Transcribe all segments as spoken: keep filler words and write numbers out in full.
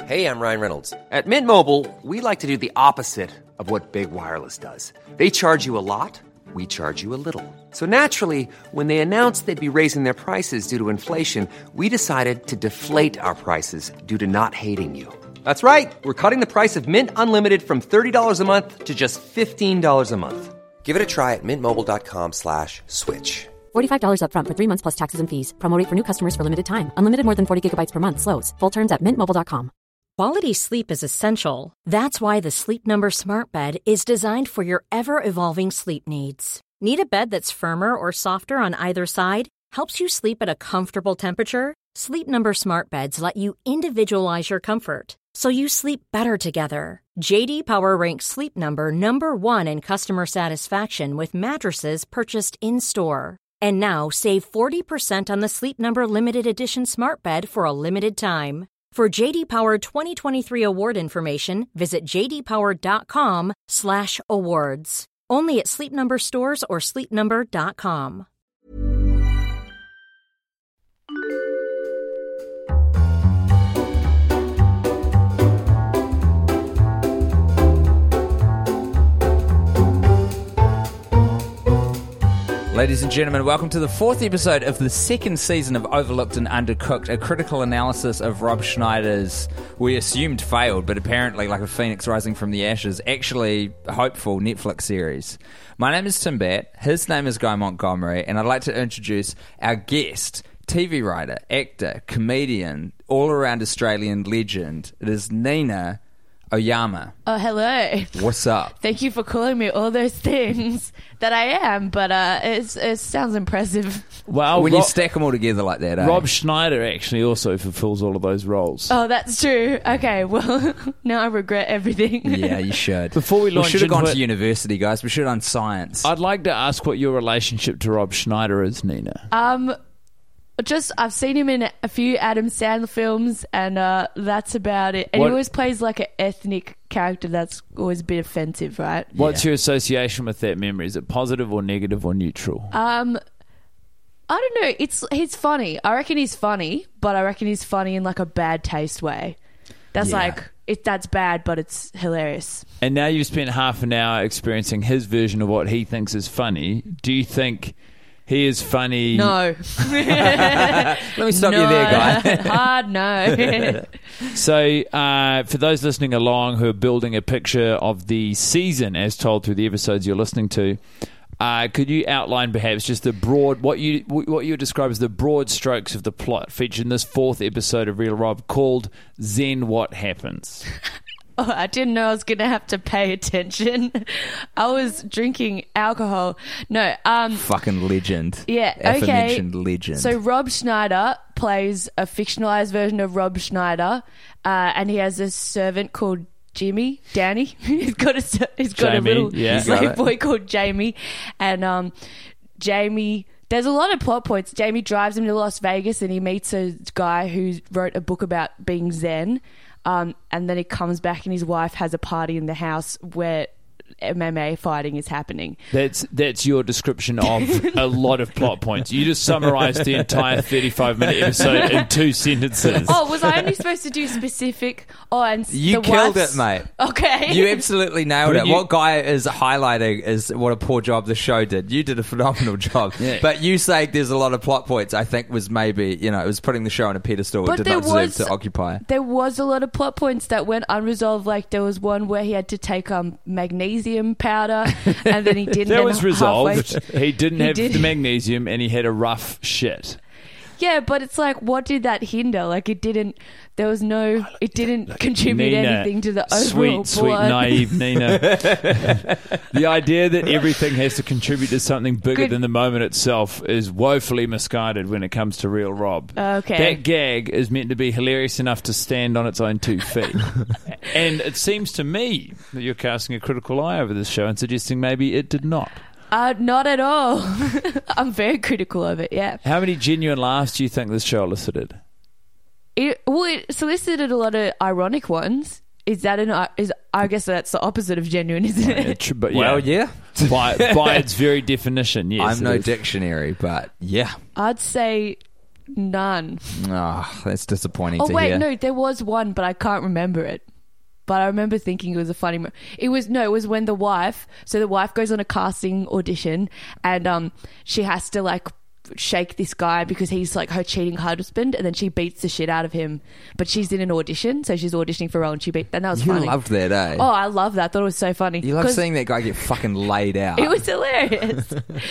Hey, I'm Ryan Reynolds. At Mint Mobile, we like to do the opposite of what Big Wireless does. They charge you a lot, we charge you a little. So naturally, when they announced they'd be raising their prices due to inflation, we decided to deflate our prices due to not hating you. That's right. We're cutting the price of Mint Unlimited from thirty dollars a month to just fifteen dollars a month. Give it a try at mintmobile.com slash switch. forty-five dollars up front for three months plus taxes and fees. Promo rate for new customers for limited time. Unlimited more than forty gigabytes per month. Slows full terms at mint mobile dot com. Quality sleep is essential. That's why the Sleep Number Smart Bed is designed for your ever-evolving sleep needs. Need a bed that's firmer or softer on either side? Helps you sleep at a comfortable temperature? Sleep Number Smart Beds let you individualize your comfort, so you sleep better together. J D Power ranks Sleep Number number one in customer satisfaction with mattresses purchased in-store. And now, save forty percent on the Sleep Number Limited Edition Smart Bed for a limited time. For J D Power twenty twenty-three award information, visit jdpower.com slash awards. Only at Sleep Number stores or sleep number dot com. Ladies and gentlemen, welcome to the fourth episode of the second season of Overlooked and Undercooked, a critical analysis of Rob Schneider's, we assumed failed, but apparently like a phoenix rising from the ashes, actually hopeful Netflix series. My name is Tim Batt, his name is Guy Montgomery, and I'd like to introduce our guest, T V writer, actor, comedian, all-around Australian legend. It is Nina Oyama. Oh, hello. What's up? Thank you for calling me all those things that I am, but uh, it's, it sounds impressive. Well, when Rob, you stack them all together like that, eh? Rob Schneider actually also fulfills all of those roles. Oh, that's true. Okay, well, now I regret everything. Yeah, you should. Before we launch we should have gone into to it, university, guys. We should have done science. I'd like to ask what your relationship to Rob Schneider is, Nina. Um, just I've seen him in a few Adam Sandler films, and uh, that's about it. And What- he always plays like an ethnic character that's always a bit offensive, right? What's your association with that memory? Is it positive or negative or neutral? Um, I don't know. It's he's funny. I reckon he's funny, but I reckon he's funny in like a bad taste way. That's Yeah. like it. That's bad, but it's hilarious. And now you've spent half an hour experiencing his version of what he thinks is funny. Do you think he is funny? No. Let me stop no. you there, Guy. Hard no. So, uh, for those listening along who are building a picture of the season as told through the episodes you're listening to, uh, could you outline perhaps just the broad, what you what you would describe as the broad strokes of the plot featured in this fourth episode of Real Rob called Zen What Happens? Oh, I didn't know I was going to have to pay attention. I was drinking alcohol. No, um... Fucking legend. Yeah, okay. Aforementioned legend. So Rob Schneider plays a fictionalized version of Rob Schneider, uh, and he has a servant called Jimmy, Danny. he's got a he's got Jamie, a little yeah. slave boy called Jamie, and um, Jamie. There's a lot of plot points. Jamie drives him to Las Vegas, and he meets a guy who wrote a book about being Zen. Um, and then he comes back and his wife has a party in the house where M M A fighting is happening. That's that's your description of a lot of plot points. You just summarised the entire thirty-five minute episode in two sentences. Oh, was I only supposed to do specific? Oh, and You the killed wife's- it, mate. Okay. You absolutely nailed Well, it. you- What Guy is highlighting is what a poor job the show did. You did a phenomenal job. Yeah. But you saying there's a lot of plot points, I think was maybe, you know, it was putting the show on a pedestal it But did there not deserve was- to occupy. There was a lot of plot points that went unresolved. Like there was one where he had to take um magnesium powder, and then he didn't. That and was halfway- resolved. He didn't He have did. the magnesium and he had a rough shit. Yeah, but it's like, what did that hinder? Like it didn't. There was no. It didn't contribute Nina, anything to the overall sweet, sweet, plot. naive Nina. The idea that everything has to contribute to something bigger Good. than the moment itself is woefully misguided when it comes to Real Rob. Okay. That gag is meant to be hilarious enough to stand on its own two feet. And it seems to me that you're casting a critical eye over this show and suggesting maybe it did not. Uh, not at all. I'm very critical of it. Yeah. How many genuine laughs do you think this show elicited? It, well, it solicited a lot of ironic ones. Is that an? Is I guess that's the opposite of genuine, isn't Yeah, it? tr- but Well, yeah. By, by its very definition, yes. I'm it no is. dictionary, but yeah. I'd say none. Oh, that's disappointing Oh to wait, hear. no, there was one, but I can't remember it. But I remember thinking it was a funny. Mo- it was no, it was when the wife. So the wife goes on a casting audition, and um, she has to like shake this guy because he's like her cheating husband, and then she beats the shit out of him. But she's in an audition, so she's auditioning for a role, and she beat. And that was You funny. loved that, eh? Oh, I love that. I thought it was so funny. You love 'Cause seeing that guy get fucking laid out. It was hilarious.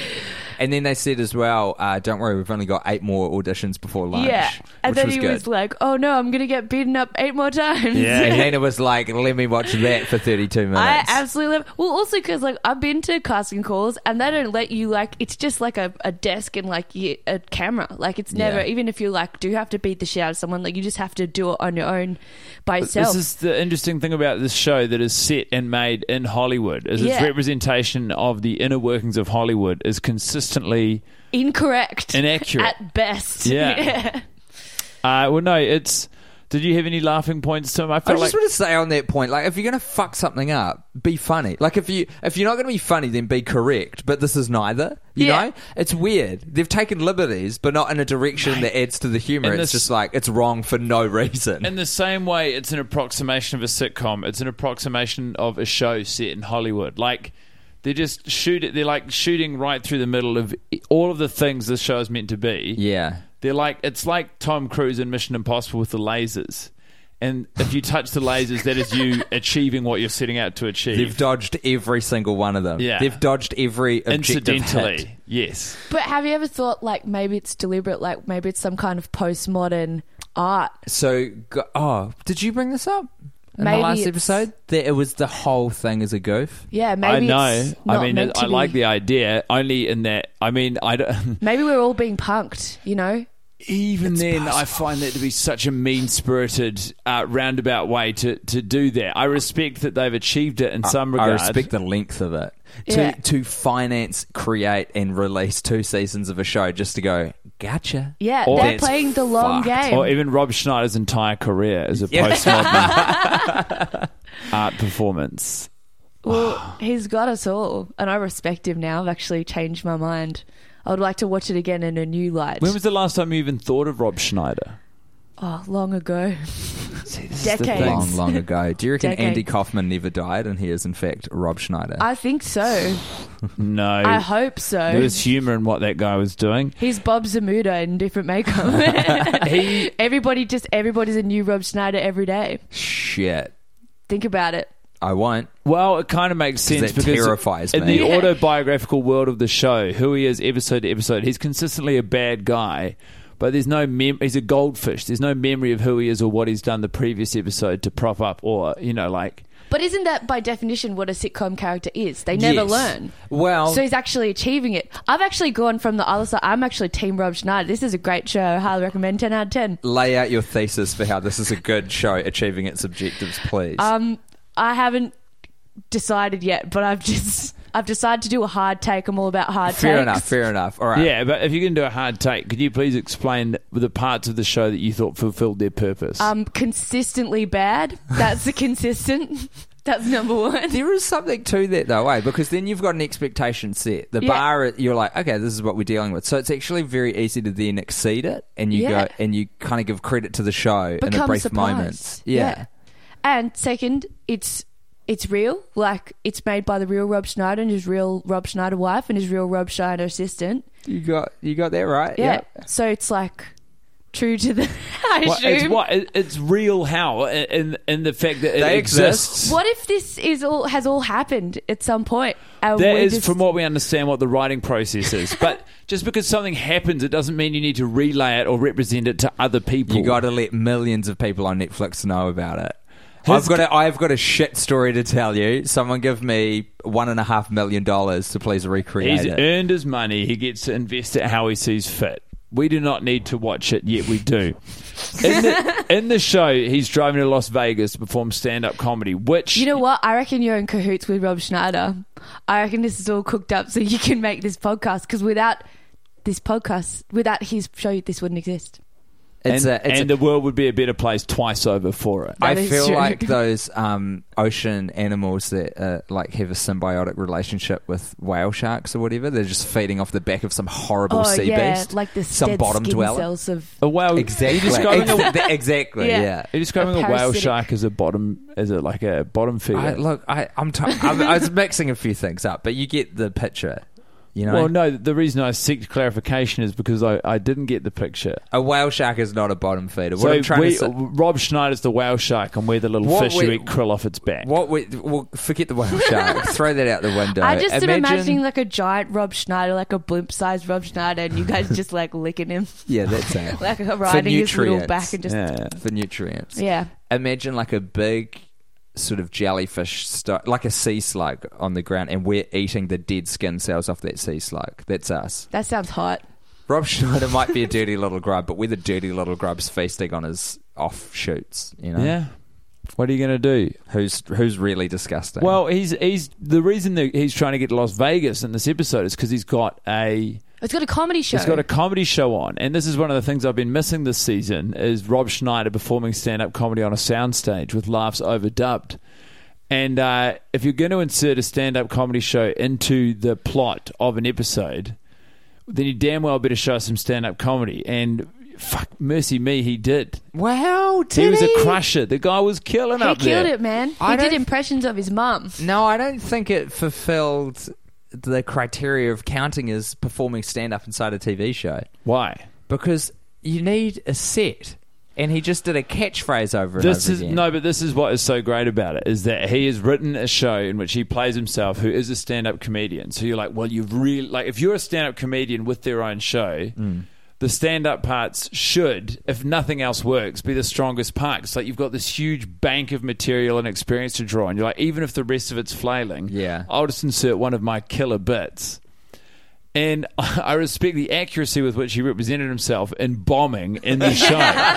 And then they said as well, uh, don't worry, we've only got eight more auditions before lunch. Yeah, and which then was he good. was like, "Oh no, I'm gonna get beaten up eight more times." Yeah, and Hannah was like, let me watch that for thirty-two minutes. I absolutely love. Well, also because like I've been to casting calls and they don't let you like. It's just like a, a desk and like you, a camera. Like it's never Yeah. even if you like do have to beat the shit out of someone. Like you just have to do it on your own by yourself. This is the interesting thing about this show that is set and made in Hollywood. Is its Yeah. representation of the inner workings of Hollywood is consistently Incorrect, inaccurate. at best. Yeah. Uh, well, no, it's. Did you have any laughing points, Tim? I I felt just like want to say on that point, like if you're going to fuck something up, be funny. Like if you if you're not going to be funny, then be correct. But this is neither. You Yeah. know, it's weird. They've taken liberties, but not in a direction that adds to the humor. And It's this- just like it's wrong for no reason. in the same way, it's an approximation of a sitcom. It's an approximation of a show set in Hollywood. Like they just shoot it. They're like shooting right through the middle of all of the things this show is meant to be. yeah. They're like it's like Tom Cruise in Mission Impossible with the lasers. And if you touch the lasers, that is you achieving what you're setting out to achieve. They've dodged every single one of them. Yeah. They've dodged every objective Incidentally, hit. yes. But have you ever thought like maybe it's deliberate? Like maybe it's some kind of postmodern art. So, go- oh, did you bring this up in Maybe the last it's- episode? That it was the whole thing as a goof. Yeah, maybe I It's know. not I mean, meant I to like be. the idea. Only in that. I mean, I don't. Maybe we're all being punked. You know. Even then, I find that to be such a mean-spirited, uh, roundabout way to, to do that. I respect that they've achieved it in some I regard. respect the length of it. Yeah. To to finance, create, and release two seasons of a show just to go, gotcha. Yeah, Or- they're That's playing the long fucked. game. Or even Rob Schneider's entire career as a postmodern art performance. Well, he's got us all, and I respect him now. I've actually changed my mind. I would like to watch it again in a new light. When was the last time you even thought of Rob Schneider? Oh, long ago. See, this is the Decades. thing. Long, long ago. Do you reckon Decade. Andy Kaufman never died and he is, in fact, Rob Schneider? I think so. No. I hope so. There was humour in what that guy was doing. He's Bob Zamuda in different makeup. He- Everybody just everybody's a new Rob Schneider every day. Shit. Think about it. I won't. Well, it kind of makes sense that because terrifies in me. the Yeah. autobiographical world of the show, who he is episode to episode, he's consistently a bad guy, but there's no mem- he's a goldfish. There's no memory of who he is or what he's done the previous episode to prop up or, you know, like... But isn't that by definition what a sitcom character is? They never Yes. learn. Well, So he's actually achieving it. I've actually gone from the other side. I'm actually Team Rob Schneider. This is a great show. I highly recommend. ten out of ten. lay out your thesis for how this is a good show achieving its objectives, please. Um, I haven't decided yet, but I've just I've decided to do a hard take. I'm all about hard fair takes. enough, fair enough. All right. Yeah, but if you're going to do a hard take, could you please explain the parts of the show that you thought fulfilled their purpose? Um, consistently bad. That's the consistent. That's number one. There is something to that though, eh? Because then you've got an expectation set. The Yeah. bar, you're like, okay, this is what we're dealing with. So it's actually very easy to then exceed it, and you Yeah. go and you kind of give credit to the show in a Become brief surprised. moment. Yeah. And second, it's it's real. Like it's made by the real Rob Schneider and his real Rob Schneider wife and his real Rob Schneider assistant. you got you got that right. Yeah. Yep. So it's like true to the. I Well, it's assume. what it- it's real how in in the fact that it They exists. exist. What if this is all has all happened at some point? And That we're is, just- from what we understand, what the writing process is. But just because something happens, it doesn't mean you need to relay it or represent it to other people. You got to let millions of people on Netflix know about it. His- I've got a, I've got a shit story to tell you. Someone give me one and a half million dollars to please recreate He's it. earned his money. He gets to invest it how he sees fit. We do not need to watch it, yet we do. In the, in the show, he's driving to Las Vegas to perform stand-up comedy, which... You know what? I reckon you're in cahoots with Rob Schneider. I reckon this is all cooked up so you can make this podcast. Because without this podcast, without his show, this wouldn't exist. It's and, a, it's and a, the world would be a better place twice over for it. I That is feel true. like those um, ocean animals that uh, like have a symbiotic relationship with whale sharks or whatever. They're just feeding off the back of some horrible Oh sea yeah, beast, like the some dead bottom skin dweller. cells of. A whale, Exactly. Are you describing a, Ex- exactly. Yeah. Yeah. are you describing A a, whale parasitic- shark as a bottom, as a like a bottom feeder? I, look, I, I'm, t- I'm. I was mixing a few things up, but you get the picture. You know, Well, no, the reason I seeked clarification is because I, I didn't get the picture. a whale shark is not a bottom feeder. What So I'm trying we, to say, Rob Schneider's the whale shark, and we're the little What fish we- you eat krill off its back. what we well, forget the whale shark. Throw that out the window. I just am Imagine- imagining like a giant Rob Schneider, like a blimp-sized Rob Schneider, and you guys just like licking him, Yeah, that's it. like riding his little nutrients. back and just Yeah. For nutrients. yeah. Imagine like a big sort of jellyfish, st- like a sea slug on the ground, and we're eating the dead skin cells off that sea slug. That's us. That sounds hot. Rob Schneider might be a dirty little grub, but we're the dirty little grubs feasting on his offshoots. You know, Yeah. What are you going to do? who's who's really disgusting. Well, he's he's the reason that he's trying to get to Las Vegas in this episode is because he's got a It's got a comedy show. he's got a comedy show on, and this is one of the things I've been missing this season is Rob Schneider performing stand-up comedy on a soundstage with laughs overdubbed. And uh, if you're going to insert a stand-up comedy show into the plot of an episode, then you damn well better show some stand-up comedy. And fuck, mercy me, he did. wow, He did was a crusher. The guy was killing he up killed there. it, man. He I did don't- impressions of his mum. No, I don't think it fulfilled the criteria of counting as performing stand-up inside a T V show, Why? because you need a set, and he just did a catchphrase over and This over is again. no, but this is what is so great about it is that he has written a show in which he plays himself, who is a stand-up comedian. So you're like, well, you've really like if you're a stand-up comedian with their own show, Mm. the stand-up parts should, if nothing else works, be the strongest part. It's like you've got this huge bank of material and experience to draw on. You're like, even if the rest of it's flailing, Yeah. I'll just insert one of my killer bits. And I respect the accuracy with which he represented himself in bombing in the show.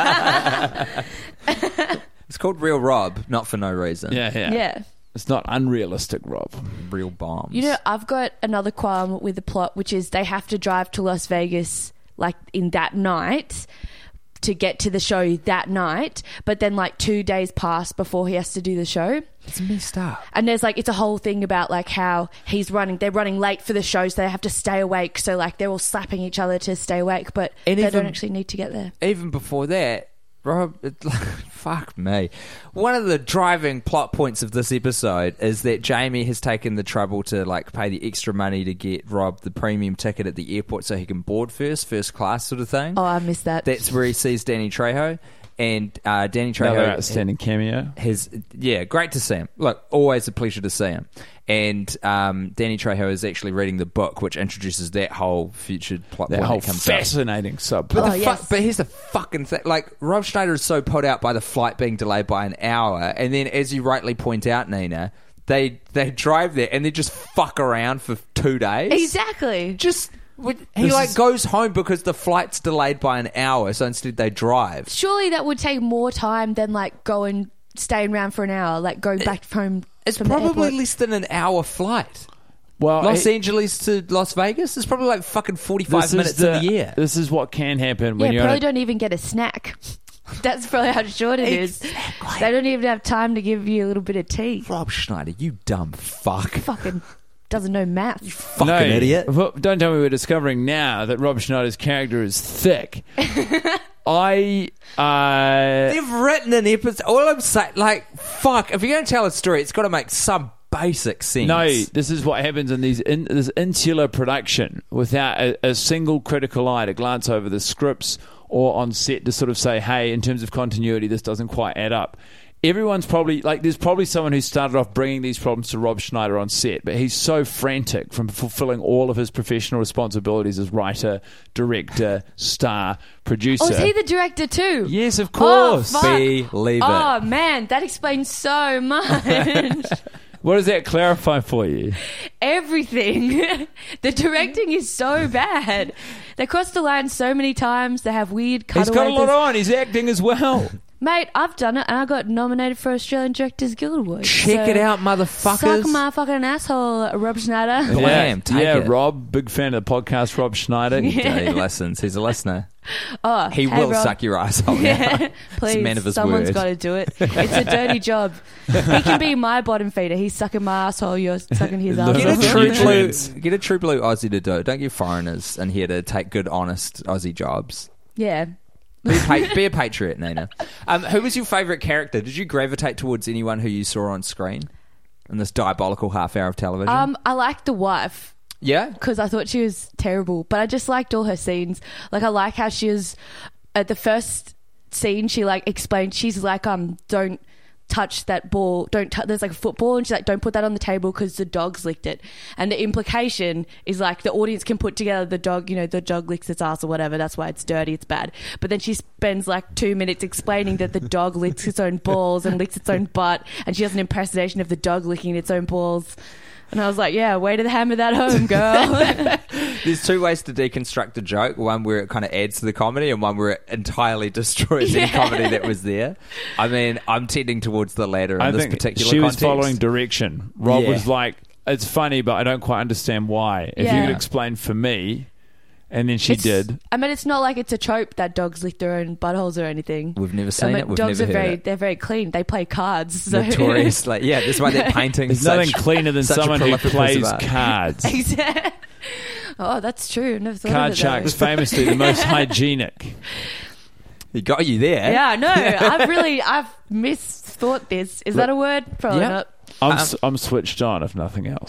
It's called Real Rob, not for no reason. Yeah, yeah. Yeah. It's not unrealistic, Rob. Real bombs. You know, I've got another qualm with the plot, which is they have to drive to Las Vegas like in that night to get to the show that night, but then like two days pass before he has to do the show. it's messed up. And there's like, it's a whole thing about like how he's running, they're running late for the show, so they have to stay awake. So like they're all slapping each other to stay awake, but And they even- don't actually need to get there. Even before that, Rob, it, fuck me. One of the driving plot points of this episode is that Jamie has taken the trouble to like pay the extra money to get Rob the premium ticket at the airport so he can board first, first class sort of thing. Oh, I missed that. That's where he sees Danny Trejo, and uh, Danny Another Trejo outstanding cameo. has yeah, great to see him. Look, always a pleasure to see him. And um, Danny Trejo is actually reading the book, which introduces that whole future plot That point whole that comes up. fascinating subplot. But, Oh, the fu- yes. but here's the fucking thing. Like, Rob Schneider is so put out by the flight being delayed by an hour. And then, as you rightly point out, Nina, they they drive there and they just fuck around for two days. Exactly. Just, with- he This like is- goes home because the flight's delayed by an hour. So instead they drive. Surely that would take more time than like going, staying around for an hour, like going back home. It's from the probably airport. less than an hour flight. well, Los it- Angeles to Las Vegas is probably like fucking forty-five this is minutes the, in the year. This is what can happen Yeah, when you're probably on a, don't even get a snack. That's probably how short it is. They don't even have time to give you a little bit of tea. Rob Schneider, you dumb fuck. Fucking doesn't know math. Fucking no, idiot. well, don't tell me we're discovering now that Rob Schneider's character is thick. I uh, They've written an episode. All I'm saying, like, fuck. If you're going to tell a story, it's got to make some basic sense. no. This is what happens in these in, this insular production without a, a single critical eye to glance over the scripts or on set to sort of say, "Hey, in terms of continuity, this doesn't quite add up." Everyone's probably like, there's probably someone who started off bringing these problems to Rob Schneider on set, but he's so frantic from fulfilling all of his professional responsibilities as writer, director, star, producer. Oh, is he the director too? Yes, of Oh, course. fuck. Believe Oh it. man, that explains so much. What does that clarify for you? Everything. The directing is so bad. They cross the line so many times. They have weird He's cutaways. got a lot on. He's acting as well. Mate, I've done it, and I got nominated for Australian Directors Guild Award. Check So, it out, motherfuckers. Suck my fucking asshole, Rob Schneider. Blam, take yeah, it. Rob, big fan of the podcast, Rob Schneider. Yeah, he listens. He's a listener. Oh, He hey, will Rob. suck your asshole. Yeah, He's please. a man of his Someone's word. got to do it. It's a dirty job. He can be my bottom feeder. He's sucking my asshole. You're sucking his Look, Get a asshole. true blue, Nutrients. get a true blue Aussie to do it. Don't get foreigners in here to take good, honest Aussie jobs. Yeah. Be a, pa- be a patriot, Nina. Um, who was your favourite character? Did you gravitate towards anyone who you saw on screen in this diabolical half hour of television? Um, I liked the wife. yeah? Because I thought she was terrible, but I just liked all her scenes. Like, I like how she was at the first scene. She like explained she's like, um, don't touch that ball. Don't. T- there's like a football, and she's like, don't put that on the table because the dog's licked it. And the implication is like the audience can put together the dog. You know, the dog licks its ass or whatever. That's why it's dirty. It's bad. But then she spends like two minutes explaining that the dog licks its own balls and licks its own butt, and she has an impersonation of the dog licking its own balls. And I was like, yeah, way to hammer that home, girl. There's two ways to deconstruct a joke. One where it kind of adds to the comedy, and one where it entirely destroys any Yeah. comedy that was there. I mean, I'm tending towards the latter in I this think particular she context. was following direction. Rob Yeah. was like, it's funny, but I don't quite understand why. If you Yeah. could explain for me, and then she It's- did. I mean, it's not like it's a trope that dogs lick their own buttholes or anything. We've never I seen mean, it. We've dogs never are heard very, it. they're very clean. They play cards. So. Notorious, like yeah, that's why they're painting. There's such, nothing cleaner than such a someone who prolific piece plays of art. cards. Exactly. Oh, that's true. Never thought Card of it that sharks, way. famously the most hygienic. He got you there. Yeah, I know. I've really, I've misthought this. Is that a word? Probably Yeah. not. I'm, Um, s- I'm switched on, if nothing else.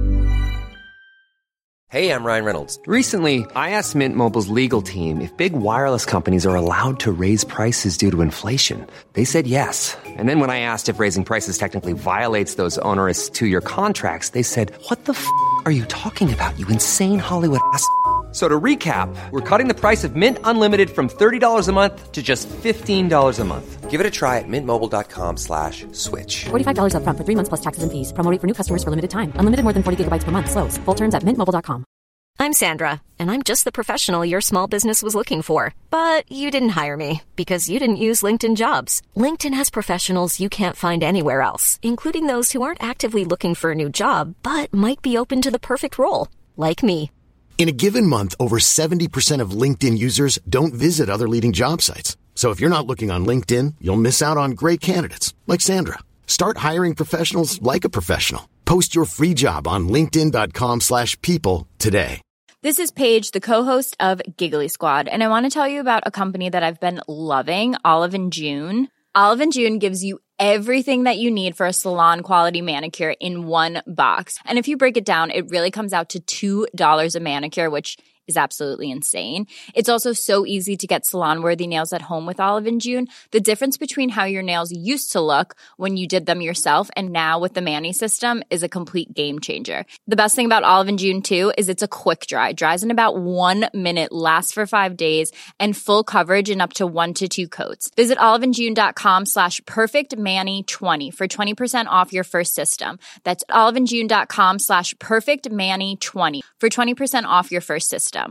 Hey, I'm Ryan Reynolds. Recently, I asked Mint Mobile's legal team if big wireless companies are allowed to raise prices due to inflation. They said yes. And then when I asked if raising prices technically violates those onerous two-year contracts, they said, what the f*** are you talking about, you insane Hollywood ass f- So to recap, we're cutting the price of Mint Unlimited from thirty dollars a month to just fifteen dollars a month. Give it a try at mintmobile.com slash switch. forty-five dollars up front for three months plus taxes and fees. Promo rate for new customers for limited time. Unlimited more than forty gigabytes per month. Slows full terms at mint mobile dot com. I'm Sandra, and I'm just the professional your small business was looking for. But you didn't hire me because you didn't use LinkedIn Jobs. LinkedIn has professionals you can't find anywhere else, including those who aren't actively looking for a new job, but might be open to the perfect role, like me. In a given month, over seventy percent of LinkedIn users don't visit other leading job sites. So if you're not looking on LinkedIn, you'll miss out on great candidates like Sandra. Start hiring professionals like a professional. Post your free job on linkedin.com slash people today. This is Paige, the co-host of Giggly Squad, and I want to tell you about a company that I've been loving, Olive and June. Olive and June gives you everything that you need for a salon-quality manicure in one box. And if you break it down, it really comes out to two dollars a manicure, which is absolutely insane. It's also so easy to get salon-worthy nails at home with Olive and June. The difference between how your nails used to look when you did them yourself and now with the Mani system is a complete game changer. The best thing about Olive and June, too, is it's a quick dry. Dries in about one minute, lasts for five days, and full coverage in up to one to two coats. Visit oliveandjune.com slash perfectmani20 for twenty percent off your first system. That's oliveandjune.com slash perfectmani20 for twenty percent off your first system.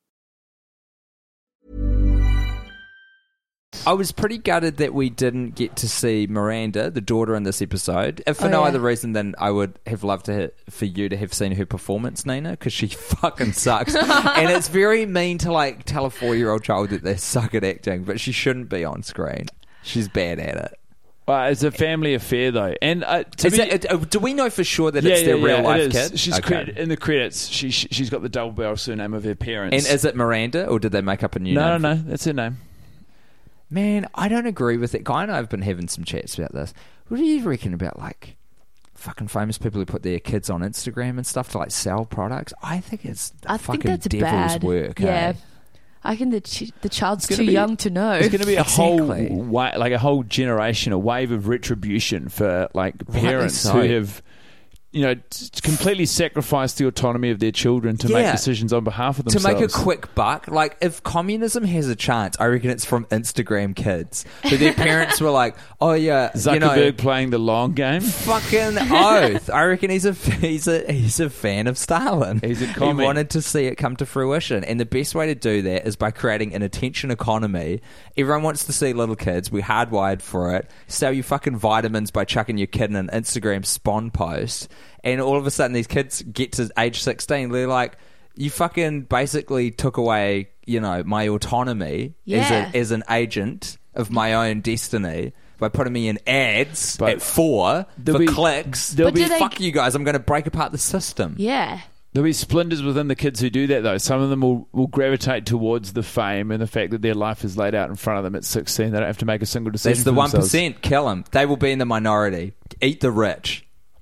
I was pretty gutted that we didn't get to see Miranda, the daughter, in this episode. If for Oh, no yeah. other reason than I would have loved to for you to have seen her performance, Nina, because she fucking sucks. And it's very mean to like tell a four-year-old child that they suck at acting, but she shouldn't be on screen. She's bad at it. Well, it's a family affair, though. And uh, to Is be, that, uh, do we know for sure that yeah, it's their yeah, real yeah, life it is. kid? She's Okay. credit, in the credits. She, she she's got the double barrel surname of her parents. And is it Miranda, or did they make up a new no, name? no, for- no. That's her name. Man, I don't agree with it. Guy and I have been having some chats about this. What do you reckon about like fucking famous people who put their kids on Instagram and stuff to like sell products? I think it's the I fucking think that's devil's bad. work. Yeah. eh? I think the ch- the child's gonna too be- young to know. There's going to be a Exactly. whole wa- like a whole generation, a wave of retribution for like Rightly parents so. who have, you know, t- completely sacrifice the autonomy of their children to Yeah. make decisions on behalf of To themselves. make a quick buck, like if communism has a chance, I reckon it's from Instagram kids. But their parents were like, "Oh yeah, Zuckerberg you know, playing the long game. fucking oath." I reckon he's a he's a he's a fan of Stalin. He's a He commie. wanted to see it come to fruition, and the best way to do that is by creating an attention economy. Everyone wants to see little kids. We're hardwired for it. Sell you fucking vitamins by chucking your kid in an Instagram spawn post. And all of a sudden, these kids get to age sixteen. They're like, you fucking basically took away, you know, my autonomy Yeah. as, a, as an agent of my own destiny by putting me in ads But at four for there'll be- clicks. there'll But do they- Fuck you guys, I'm going to break apart the system. Yeah. There'll be splinters within the kids who do that, though. Some of them will, will gravitate towards the fame and the fact that their life is laid out in front of them at sixteen. They don't have to make a single decision. That's the for one themselves. percent. Kill them. They will be in the minority. Eat the rich.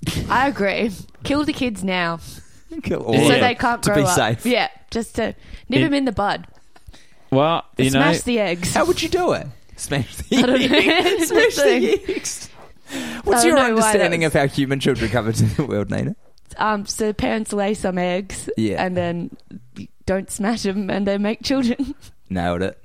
I agree. Kill the kids now. Kill all So of them they can't to grow be up. safe. Yeah, just to nip Yeah. them in the bud. Well, you know, Smash the eggs. How would you do it? Smash the I don't know. eggs. Smash the eggs. What's I your don't know why understanding that of how human children come into the world, Nina? Um, so parents lay some eggs, Yeah. and then don't smash them, and they make children. Nailed it.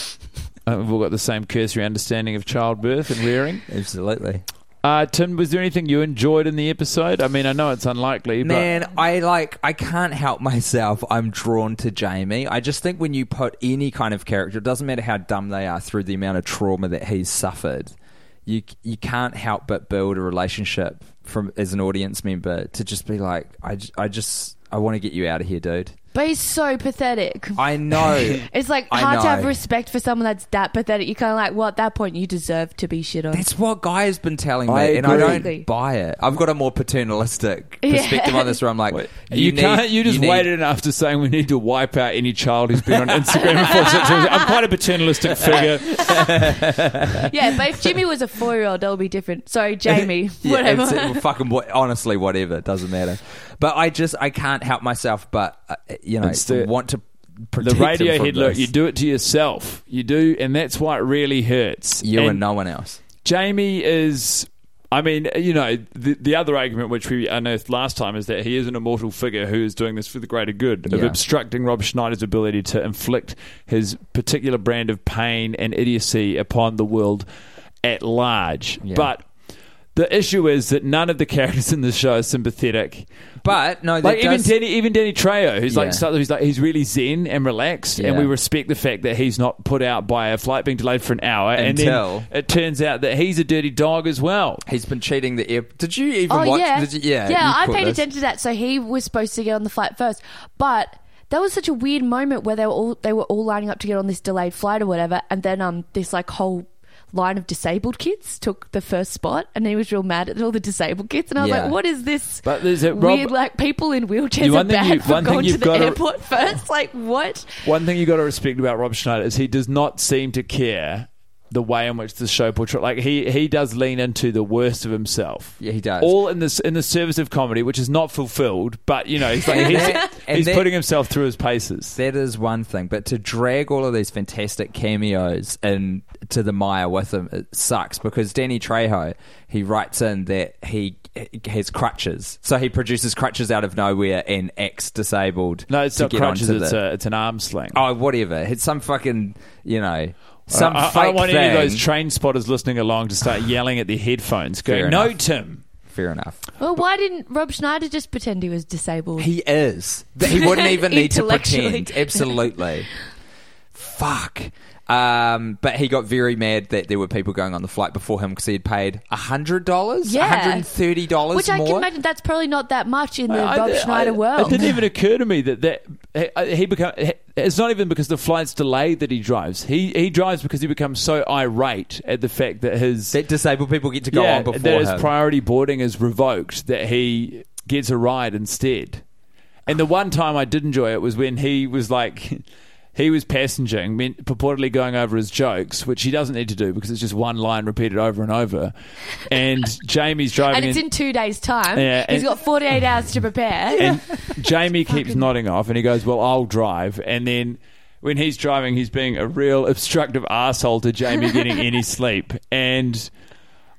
uh, we've all got the same cursory understanding of childbirth and rearing. Absolutely. Uh, Tim, was there anything you enjoyed in the episode? I mean, I know it's unlikely, but Man, I like I can't help myself. I'm drawn to Jamie. I just think when you put any kind of character, it doesn't matter how dumb they are, through the amount of trauma that he's suffered, you you can't help but build a relationship from as an audience member to just be like, I, j- I just I want to get you out of here, dude. But he's so pathetic. I know. It's like I hard to have know. respect for someone that's that pathetic. You're kind of like, well, at that point, you deserve to be shit on. That's what Guy has been telling me, I and I agree. don't buy it. I've got a more paternalistic Yeah. perspective on this, where I'm like, Wait, you, you, need- can't. You just need- waited enough to saying we need to wipe out any child who's been on Instagram for six years. I'm quite a paternalistic figure. Yeah, but if Jimmy was a four-year-old, that would be different. Sorry, Jamie. Yeah, whatever. it's- fucking what, honestly, whatever, it doesn't matter. But I just I can't help myself, but uh, you know, It's the- want to The protect him from Radiohead look, this. you do it to yourself. You do, and that's why it really hurts. You and, and no one else. Jamie is. I mean, you know, the, the other argument which we unearthed last time is that he is an immortal figure who is doing this for the greater good, of Yeah. obstructing Rob Schneider's ability to inflict his particular brand of pain and idiocy upon the world at large. Yeah. But the issue is that none of the characters in the show are sympathetic. But no, that Like even does, Danny, even Danny Trejo, who's Yeah. like so- who's like he's really zen and relaxed, and Yeah. we respect the fact that he's not put out by a flight being delayed for an hour. Until- and then it turns out that he's a dirty dog as well. he's been cheating the air. Did you even Oh, watch? yeah. Did you, yeah, Yeah, you I caught paid this. attention to that. So he was supposed to get on the flight first. But that was such a weird moment where they were all they were all lining up to get on this delayed flight or whatever, and then um this like whole line of disabled kids took the first spot, and he was real mad at all the disabled kids, and I was Yeah. like, what is this But there's a weird Rob, like people in wheelchairs You- are one thing bad you- for one thing going to you've the gotta- airport first? Like what? one thing you got to respect about Rob Schneider is he does not seem to care the way in which the show portrays. Like he he does lean into the worst of himself. Yeah, he does. All in this in the service of comedy, which is not fulfilled. But you know, he's like And he's, that- and he's that- putting himself through his paces. That is one thing, but to drag all of these fantastic cameos in to the mire with him, it sucks, because Danny Trejo, he writes in that he has crutches, so he produces crutches out of nowhere and acts disabled. No, it's to not get crutches. onto It's the- a it's an arm sling. oh, whatever. It's some fucking, you know, some I, I fake don't want thing. any of those train spotters listening along to start yelling at their headphones, going, Fair "No, enough. Tim." Fair enough. Well, why didn't Rob Schneider just pretend he was disabled? He is. But he wouldn't even need to Intellectually. pretend. Absolutely. Fuck. Um, but he got very mad that there were people going on the flight before him because he had paid one hundred dollars? Yeah. one hundred thirty dollars Which I more? can imagine that's probably not that much in the I- Rob I- Schneider I- world. It didn't even occur to me that that he, he become. It's not even because the flight's delayed that he drives. He he drives because he becomes so irate at the fact that his that disabled people get to go yeah, on before that his him. priority boarding is revoked. That he gets a ride instead. And the one time I did enjoy it was when he was like. He was passengering, meant, purportedly going over his jokes, which he doesn't need to do because it's just one line repeated over and over. And Jamie's driving. and it's in, in two days' time. Yeah, He's and- got forty-eight hours to prepare. and Jamie keeps nodding off, and he goes, "Well, I'll drive." And then when he's driving, he's being a real obstructive arsehole to Jamie getting any sleep. And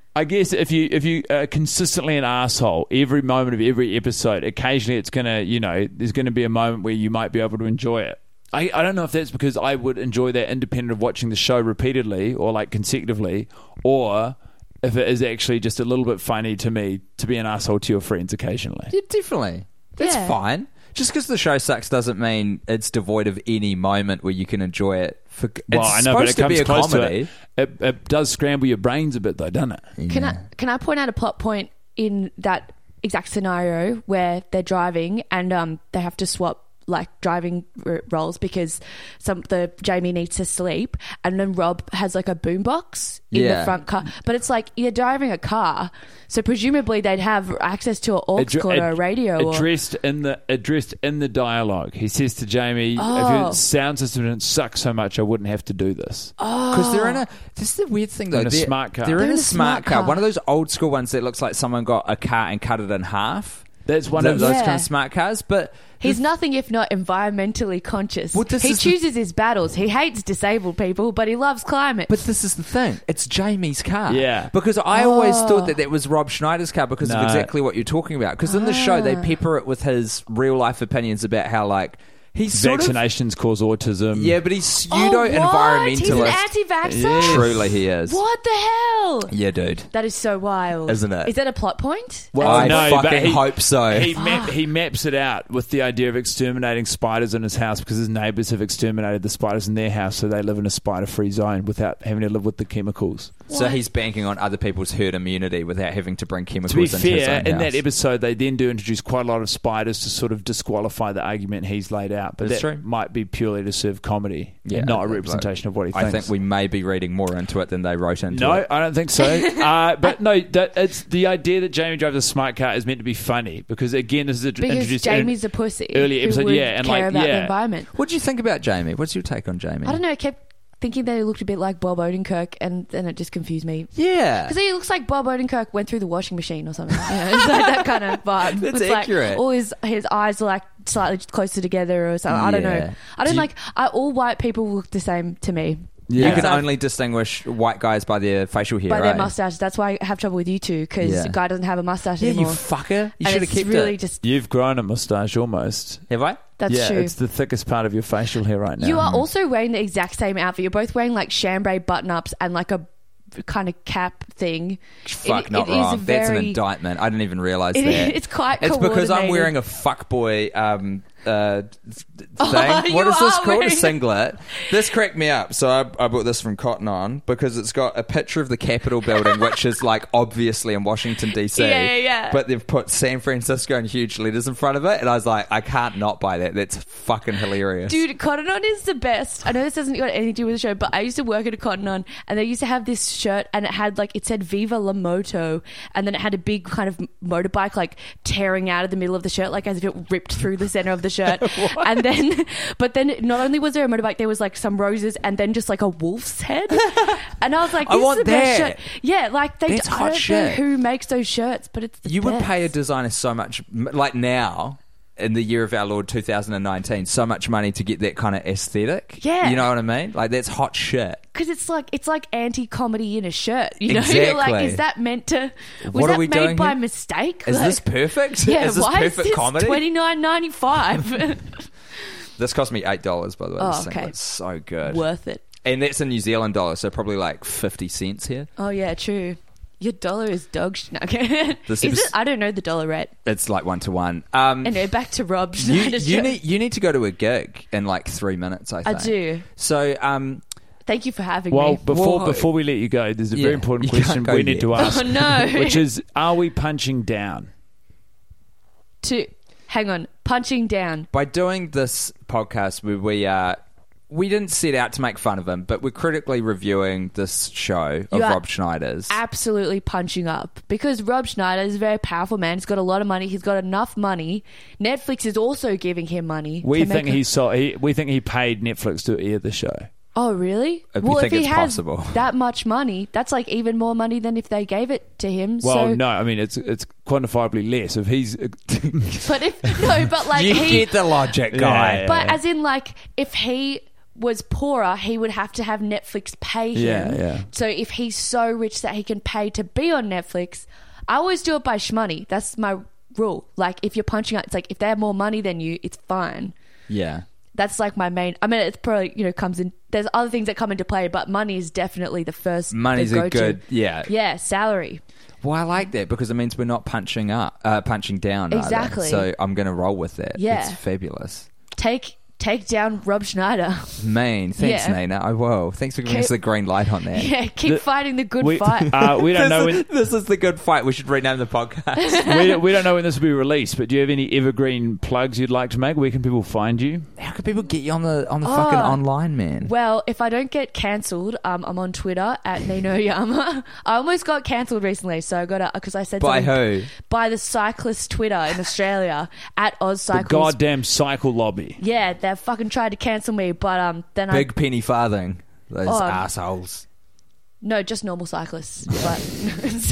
I guess if you if you are consistently an asshole every moment of every episode, occasionally it's gonna, you know, there's gonna be a moment where you might be able to enjoy it. I, I don't know if that's because I would enjoy that independent of watching the show repeatedly or like consecutively, or if it is actually just a little bit funny to me to be an asshole to your friends occasionally. Yeah, definitely. That's Yeah. fine. Just because the show sucks doesn't mean it's devoid of any moment where you can enjoy it. For, it's Well, I know, but supposed it to comes be a close comedy. to it. it. It does scramble your brains a bit, though, doesn't it? Can I can I point out a plot point in that exact scenario where they're driving and um they have to swap like driving r- roles because some the Jamie needs to sleep, and then Rob has like a boombox in Yeah. the front car, but it's like you're driving a car, so presumably they'd have access to an aux Addre- cord or a ad- radio. Or, Addressed in the addressed in the dialogue, he says to Jamie, "If Oh. your sound system didn't suck so much, I wouldn't have to do this." Because they're in a. This is the weird thing though. In a they're, smart car. They're, They're in, in a a smart smart car. car. One of those old school ones that looks like someone got a car and cut it in half. That's one Th- of those Yeah. kind of smart cars. But He's nothing if not environmentally conscious. Well, this he is the- chooses his battles. He hates disabled people, but he loves climate. But this is the thing. It's Jamie's car. Yeah. Because I always thought that that was Rob Schneider's car because No. of exactly what you're talking about. Because in the show, they pepper it with his real life opinions about how, like, he's sort of. Vaccinations cause autism. Yeah, but he's Oh, what? pseudo-environmentalist. He's an anti-vaxxer? Yes. Truly, he is. What the hell? Yeah, dude. That is so wild. Isn't it? Is that a plot point? Well, I no, but fucking he- hope so. He, map, he maps it out with the idea of exterminating spiders in his house because his neighbours have exterminated the spiders in their house, so they live in a spider-free zone without having to live with the chemicals. So he's banking on other people's herd immunity without having to bring To chemicals be into his fair, own in house. that episode, they then do introduce quite a lot of spiders to sort of disqualify the argument he's laid out. But That's that true. might be purely to serve comedy Yeah, and not a like- representation of what he I thinks. think we may be reading more into it than they wrote into No, it. I don't think so. uh, but no, that, it's the idea that Jamie drives a smart car is meant to be funny because again, this is a, Because introduced Jamie's in a pussy. early who episode, would yeah, and care like about yeah, the environment. What do you think about Jamie? What's your take on Jamie? I don't know. I kept thinking that he looked a bit like Bob Odenkirk, and then it just confused me. Yeah. Because he looks like Bob Odenkirk went through the washing machine or something. You know, it's like that kind of vibe. That's it's accurate. Like all his his eyes are like slightly closer together or something. I don't Yeah. know. I don't Do you- like. I, all white people look the same to me. You Yeah. can So- only distinguish white guys by their facial hair, by their right? mustache. That's why I have trouble with you two because Yeah. the guy doesn't have a mustache Yeah, you anymore. fucker. You And should have it's kept really it. just. You've grown a moustache almost. Have I? That's yeah, true. it's the thickest part of your facial hair right now. You are also wearing the exact same outfit. You're both wearing like chambray button ups and like a kind of cap thing. Fuck, It- not it is wrong. a That's an very- indictment. I didn't even realise It- that. it's quite It's because I'm coordinated. wearing a fuckboy um, uh, th- thing. Oh, what you is this are called? wearing- A singlet. This cracked me up. So I, I bought this from Cotton On because it's got a picture of the Capitol building, which is like obviously in Washington, D C. Yeah, yeah, yeah. But they've put San Francisco in huge letters in front of it. And I was like, I can't not buy that. That's fucking hilarious. Dude, Cotton On is the best. I know this hasn't got anything to do with the show, but I used to work at a Cotton On, and they used to have this shirt, and it had like it said "Viva la Moto," and then it had a big kind of motorbike like tearing out of the middle of the shirt, like as if it ripped through the center of the shirt. And then, but then not only was there a motorbike, there was like some roses, and then just like a wolf's head. And I was like, I "This want is the best that. shirt." Yeah, like they. That's I hot don't know shit. who makes those shirts, but it's the You would best. pay a designer so much, m- like now, in the year of our Lord two thousand nineteen, so much money to get that kind of aesthetic. Yeah. You know what I mean? Like, that's hot shit. Because it's like it's like anti-comedy in a shirt, you know? Exactly. Like, is that meant to? Was What are that we made doing by here? mistake? Is Like- this perfect? Yeah, is this why perfect is this comedy? twenty nine ninety five? This cost me eight dollars, by the way. Oh, this okay. It's so good. Worth it. And that's in New Zealand dollars, so probably like fifty cents here. Oh yeah, true. Your dollar is dog shit. No, okay. This Is is- it? I don't know the dollar rate. It's like one to one. Um, Anyway, back to Rob you, Schneider's you show. need you need to go to a gig in like three minutes. I I think. do. So, um, Thank you for having Well, me. before Well, before we let you go, there's a yeah, very important you can't question go we need yet. to ask. Oh, no. Which is, are we punching down? To hang on, punching down. by doing this podcast, we we uh, we didn't set out to make fun of him, but we're critically reviewing this show of You are Rob Schneider's. Absolutely punching up because Rob Schneider is a very powerful man. He's got a lot of money. He's got enough money. Netflix is also giving him money. We to think make a- he saw. He, we think he paid Netflix to air the show. Oh, really? If you well, think if he it's has possible. that much money, that's like even more money than if they gave it to him. Well, so, no, I mean it's it's quantifiably less. If he's but if no, but like you he, get the logic, guy. Yeah. but as in like if he was poorer, he would have to have Netflix pay him. Yeah, yeah. So if he's so rich that he can pay to be on Netflix, I always do it by shmoney. That's my rule. Like, if you're punching out, it's like, if they have more money than you, it's fine. Yeah. That's like my main, I mean, it's probably, you know, comes in, there's other things that come into play, but money is definitely the first. Money's the a good, yeah. Yeah, salary. Well, I like that because it means we're not punching up, uh, punching down. rather. Exactly. So I'm going to roll with that. Yeah. It's fabulous. Take take down Rob Schneider. Mean. Thanks, Yeah. Nina. I will. Thanks for giving Keep- us the green light on that. Yeah, keep The- fighting the good we, fight. uh, we don't this, know is, when, this is the good fight. We should rename the podcast. we, don't, we don't know when this will be released, but do you have any evergreen plugs you'd like to make? Where can people find you? How can people get you on the on the Oh. fucking online, man? Well, if I don't get cancelled, um, I'm on Twitter at Nino Yama. I almost got cancelled recently, so I got to, because I said By something- who? By the cyclist Twitter in Australia at Oz The Cycles. goddamn cycle lobby. Yeah, they fucking tried to cancel me, but um, then Big I penny farthing. Those Oh. assholes. no, just normal cyclists. But so,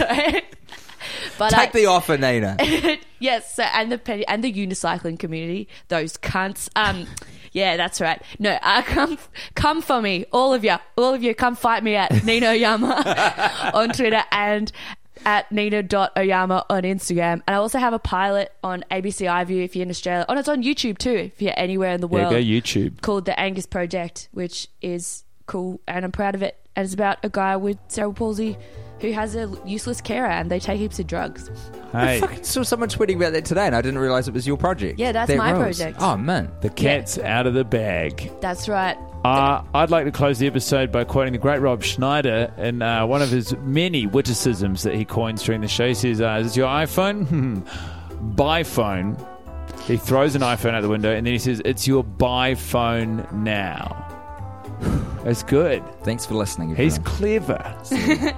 but Take I, the offer, Nina. yes, so, and the penny, and the unicycling community, those cunts. Um, yeah, that's right. No, uh, come come for me, all of you, all of you, come fight me at Nino Yama on Twitter and at nina.oyama on Instagram. And I also have a pilot on A B C iView if you're in Australia. Oh, and it's on YouTube too if you're anywhere in the Yeah, world. go YouTube. Called The Angus Project, which is cool and I'm proud of it. And it's about a guy with cerebral palsy who has a useless carer and they take heaps of drugs. Hey, I fucking saw someone tweeting about that today and I didn't realise it was your project. Yeah, that's That my rules. project. Oh, man. the cat's out of the bag. That's right. Uh, I'd like to close the episode by quoting the great Rob Schneider in uh, one of his many witticisms that he coins during the show. He says, uh, is this your iPhone? Buy phone. He throws an iPhone out the window and then he says, it's your buy phone now. That's good. Thanks for listening. He's everyone. clever.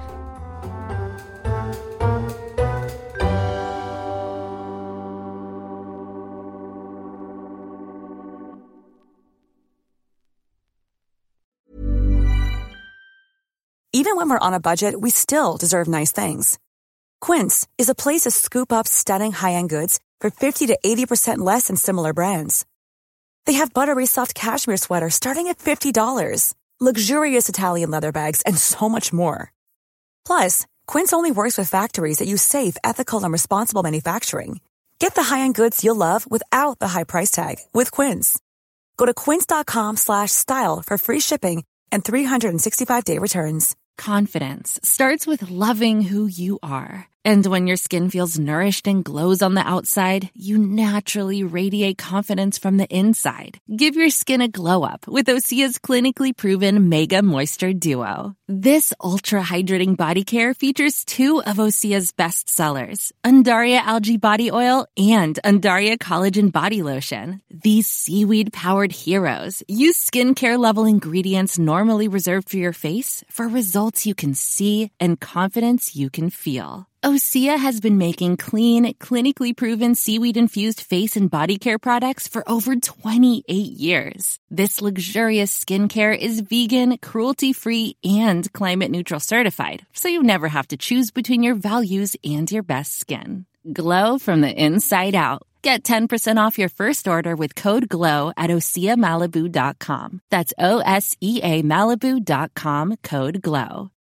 Even when we're on a budget, we still deserve nice things. Quince is a place to scoop up stunning high-end goods for fifty to eighty percent less than similar brands. They have buttery soft cashmere sweaters starting at fifty dollars, luxurious Italian leather bags, and so much more. Plus, Quince only works with factories that use safe, ethical, and responsible manufacturing. Get the high-end goods you'll love without the high price tag with Quince. Go to quince.com slash style for free shipping and three sixty-five day returns. Confidence starts with loving who you are. And when your skin feels nourished and glows on the outside, you naturally radiate confidence from the inside. Give your skin a glow up with Osea's clinically proven Mega Moisture Duo. This ultra-hydrating body care features two of Osea's best sellers, Undaria Algae Body Oil and Undaria Collagen Body Lotion. These seaweed-powered heroes use skincare-level ingredients normally reserved for your face for results you can see and confidence you can feel. Osea has been making clean, clinically proven seaweed-infused face and body care products for over twenty-eight years. This luxurious skincare is vegan, cruelty-free, and climate-neutral certified, so you never have to choose between your values and your best skin. Glow from the inside out. Get ten percent off your first order with code GLOW at osea malibu dot com. That's O S E A Malibu dot com, code GLOW.